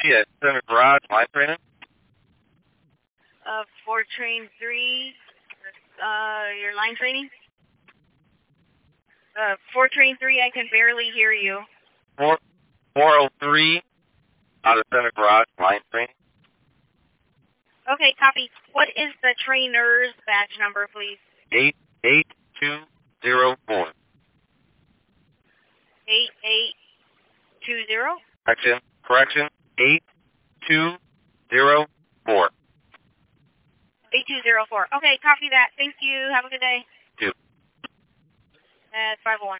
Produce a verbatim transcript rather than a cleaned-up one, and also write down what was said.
three at Center Garage, line training. Uh, four train three, uh, your line training? Uh, four train three, I can barely hear you. Four, four oh three out of Center Garage, line training. Okay, copy. What is the trainer's badge number, please? Eight eight two zero four. Eight eight two zero. Correction. Correction. Eight two zero four. Eight two zero four. Okay, copy that. Thank you. Have a good day. Two. At five oh one.